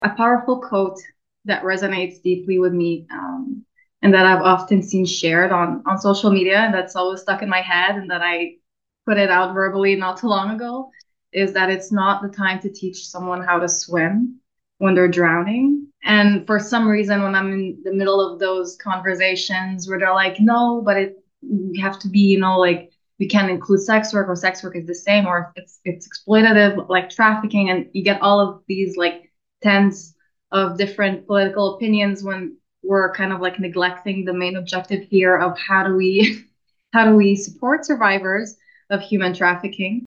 A powerful quote that resonates deeply with me, and that I've often seen shared on social media, and that's always stuck in my head, and that I put it out verbally not too long ago, is that it's not the time to teach someone how to swim when they're drowning. And for some reason, when I'm in the middle of those conversations where they're like, no, but you have to be, like we can't include sex work, or sex work is the same, or it's exploitative, like trafficking, and you get all of these like tens of different political opinions when we're kind of like neglecting the main objective here of how do we how do we support survivors of human trafficking.